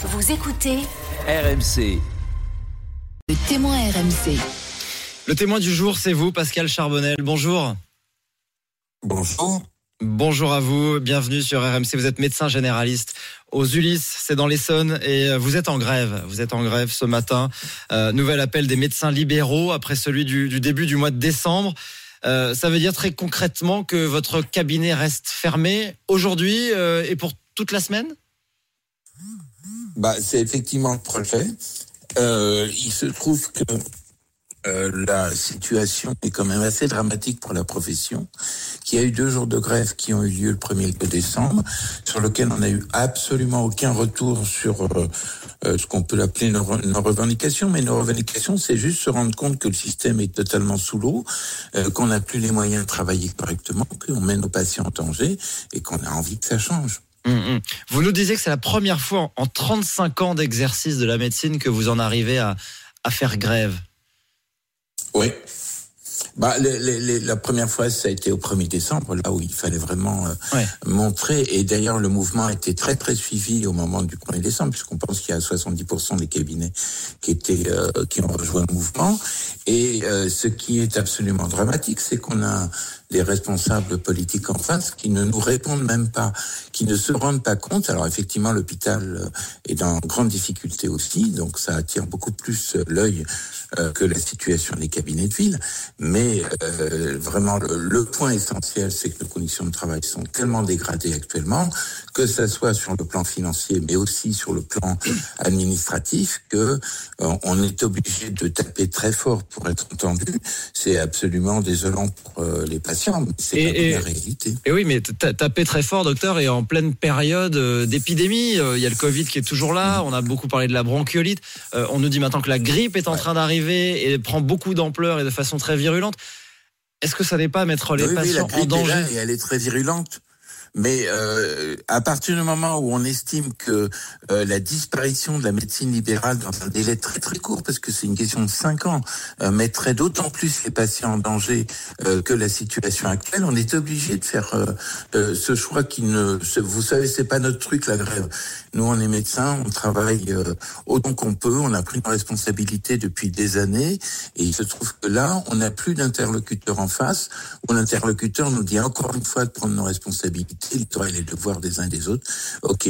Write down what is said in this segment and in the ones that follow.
Vous écoutez RMC. Le témoin RMC. Le témoin du jour, c'est vous, Pascal Charbonnel. Bonjour. Bonjour. Bonjour à vous, bienvenue sur RMC. Vous êtes médecin généraliste aux Ulysses, c'est dans l'Essonne, et vous êtes en grève. Vous êtes en grève ce matin. Nouvel appel des médecins libéraux après celui du début du mois de décembre. Ça veut dire très concrètement que votre cabinet reste fermé aujourd'hui et pour toute la semaine ? C'est effectivement le projet. Il se trouve que la situation est quand même assez dramatique pour la profession, qui a eu 2 jours de grève qui ont eu lieu le 1er décembre, sur lequel on n'a eu absolument aucun retour sur ce qu'on peut appeler nos revendications. Mais nos revendications, c'est juste se rendre compte que le système est totalement sous l'eau, qu'on n'a plus les moyens de travailler correctement, qu'on met nos patients en danger et qu'on a envie que ça change. Vous nous disiez que c'est la première fois en 35 ans d'exercice de la médecine que vous en arrivez à faire grève. Oui. La première fois, ça a été au 1er décembre, là où il fallait vraiment montrer. Et d'ailleurs, le mouvement a été très, très suivi au moment du 1er décembre, puisqu'on pense qu'il y a 70% des cabinets qui ont rejoint le mouvement. Et ce qui est absolument dramatique, c'est qu'on a des responsables politiques en face qui ne nous répondent même pas, qui ne se rendent pas compte. Alors effectivement, l'hôpital est dans grande difficulté aussi, donc ça attire beaucoup plus l'œil que la situation des cabinets de ville. Mais vraiment, le point essentiel, c'est que nos conditions de travail sont tellement dégradées actuellement, que ça soit sur le plan financier, mais aussi sur le plan administratif, que on est obligé de taper très fort pour être entendu. C'est absolument désolant pour les patients. C'est la réalité. Et oui, mais tapez très fort, docteur, et en pleine période d'épidémie. Il y a le Covid qui est toujours là. On a beaucoup parlé de la bronchiolite. On nous dit maintenant que la grippe est en train d'arriver et prend beaucoup d'ampleur et de façon très virulente. Est-ce que ça n'est pas à mettre les patients en danger ? Est là et elle est très virulente. Mais à partir du moment où on estime que la disparition de la médecine libérale dans un délai très très court, parce que c'est une question de 5 ans, mettrait d'autant plus les patients en danger que la situation actuelle, on est obligé de faire ce choix vous savez, c'est pas notre truc, la grève. Nous, on est médecins, on travaille autant qu'on peut, on a pris nos responsabilités depuis des années, et il se trouve que là, on n'a plus d'interlocuteur en face, où l'interlocuteur nous dit encore une fois de prendre nos responsabilités, les droits et les devoirs des uns et des autres. Ok.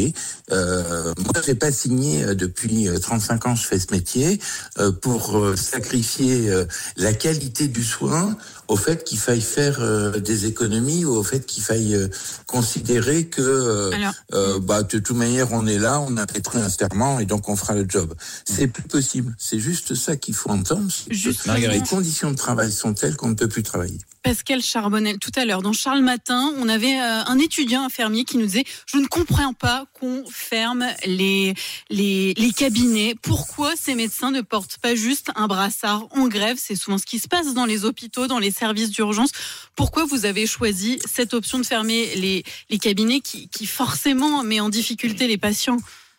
Moi, j'ai pas signé depuis 35 ans, je fais ce métier, pour sacrifier la qualité du soin au fait qu'il faille faire des économies ou au fait qu'il faille considérer que de toute manière on est là, on a prêté un serment et donc on fera le job. C'est plus possible. C'est juste ça qu'il faut entendre. Les conditions de travail sont telles qu'on ne peut plus travailler. Pascal Charbonnel, tout à l'heure, dans Charles Matin, on avait un étudiant infirmier qui nous disait « Je ne comprends pas qu'on ferme les cabinets. Pourquoi ces médecins ne portent pas juste un brassard en grève ?» C'est souvent ce qui se passe dans les hôpitaux, dans les services d'urgence. Pourquoi vous avez choisi cette option de fermer les cabinets qui forcément met en difficulté les patients ?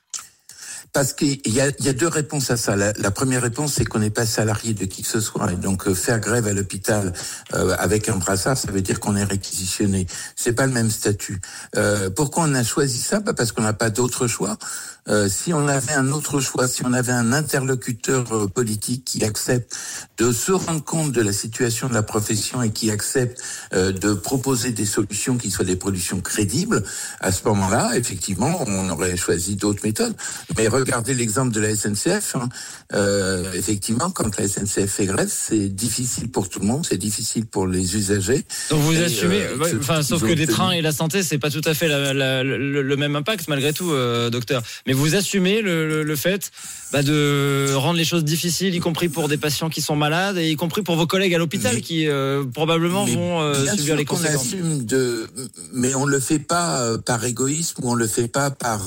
Parce qu'il y a 2 réponses à ça. La première réponse, c'est qu'on n'est pas salarié de qui que ce soit. Et donc, faire grève à l'hôpital avec un brassard, ça veut dire qu'on est réquisitionné. C'est pas le même statut. Pourquoi on a choisi ça ? Parce qu'on n'a pas d'autre choix. Si on avait un autre choix, si on avait un interlocuteur politique qui accepte de se rendre compte de la situation de la profession et qui accepte de proposer des solutions qui soient des solutions crédibles, à ce moment-là, effectivement, on aurait choisi d'autres méthodes. Mais regardez l'exemple de la SNCF. Effectivement, quand la SNCF fait grève, c'est difficile pour tout le monde, c'est difficile pour les usagers. Donc vous assumez, sauf que les trains et la santé, c'est pas tout à fait le même impact malgré tout, docteur. Mais vous assumez le fait de rendre les choses difficiles, y compris pour des patients qui sont malades et y compris pour vos collègues à l'hôpital qui probablement vont subir les conséquences. Mais on le fait pas par égoïsme ou on le fait pas par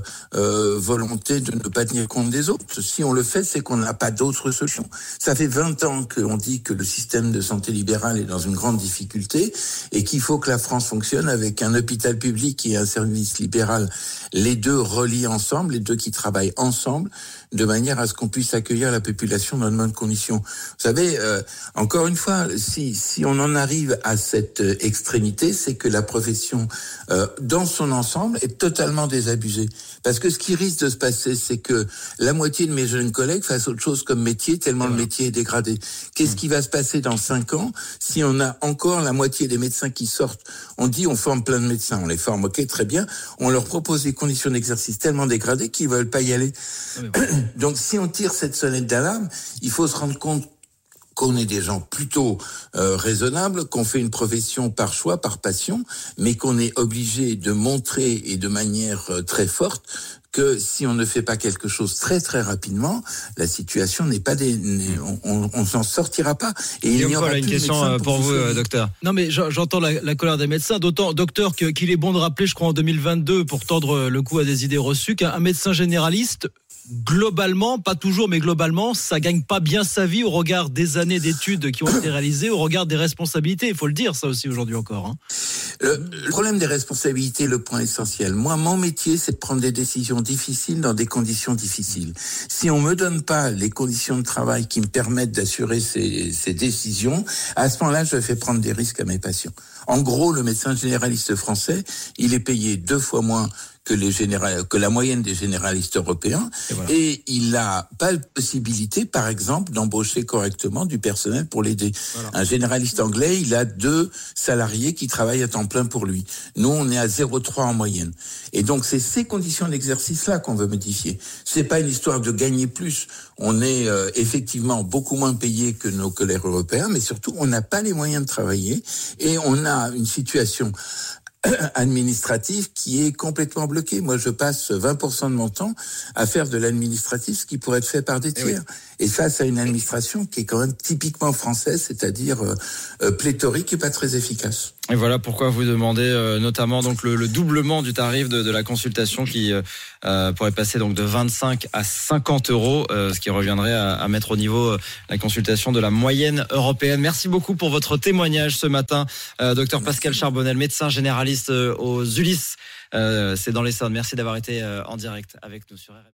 volonté de ne pas tenir compte des autres. Si on le fait, c'est qu'on n'a pas d'autre solution. Ça fait 20 ans qu'on dit que le système de santé libérale est dans une grande difficulté et qu'il faut que la France fonctionne avec un hôpital public et un service libéral, les deux reliés ensemble, les deux qui travaillent ensemble, de manière à ce qu'on puisse accueillir la population dans de bonnes conditions. Vous savez, encore une fois, si on en arrive à cette extrémité, c'est que la profession, dans son ensemble, est totalement désabusée. Parce que ce qui risque de se passer, passé, c'est que la moitié de mes jeunes collègues fassent autre chose comme métier, tellement le métier est dégradé. Qu'est-ce qui va se passer dans 5 ans si on a encore la moitié des médecins qui sortent? On dit on forme plein de médecins, on les forme, ok, très bien. On leur propose des conditions d'exercice tellement dégradées qu'ils veulent pas y aller. Donc si on tire cette sonnette d'alarme, il faut se rendre compte qu'on est des gens plutôt raisonnables, qu'on fait une profession par choix, par passion, mais qu'on est obligé de montrer et de manière très forte que si on ne fait pas quelque chose très très rapidement, la situation n'est pas on s'en sortira pas. Et il y aura une question pour vous, docteur. Non mais j'entends la colère des médecins, d'autant, docteur, qu'il est bon de rappeler, je crois en 2022, pour tordre le cou à des idées reçues, qu'un médecin généraliste, globalement, pas toujours, mais globalement, ça gagne pas bien sa vie au regard des années d'études qui ont été réalisées, au regard des responsabilités. Il faut le dire, ça aussi aujourd'hui encore. Hein. Le problème des responsabilités, le point essentiel. Moi, mon métier, c'est de prendre des décisions difficiles dans des conditions difficiles. Si on me donne pas les conditions de travail qui me permettent d'assurer ces décisions, à ce moment-là, je fais prendre des risques à mes patients. En gros, le médecin généraliste français, il est payé 2 fois moins que la moyenne des généralistes européens, et il n'a pas la possibilité, par exemple, d'embaucher correctement du personnel pour l'aider. Voilà. Un généraliste anglais, il a 2 salariés qui travaillent à temps plein pour lui. Nous, on est à 0,3 en moyenne. Et donc, c'est ces conditions d'exercice-là qu'on veut modifier. C'est pas une histoire de gagner plus. On est effectivement beaucoup moins payé que nos collègues européens, mais surtout, on n'a pas les moyens de travailler, et on a une situation administratif qui est complètement bloqué. Moi, je passe 20% de mon temps à faire de l'administratif, ce qui pourrait être fait par des tiers. Et ça, c'est une administration qui est quand même typiquement française, c'est-à-dire pléthorique et pas très efficace. Et voilà pourquoi vous demandez notamment donc le doublement du tarif de la consultation qui pourrait passer donc de 25 à 50 euros, ce qui reviendrait à mettre au niveau la consultation de la moyenne européenne. Merci beaucoup pour votre témoignage ce matin, docteur Pascal Charbonnel, médecin généraliste aux Ulysses. C'est dans l'Essonne. Merci d'avoir été en direct avec nous sur RMC.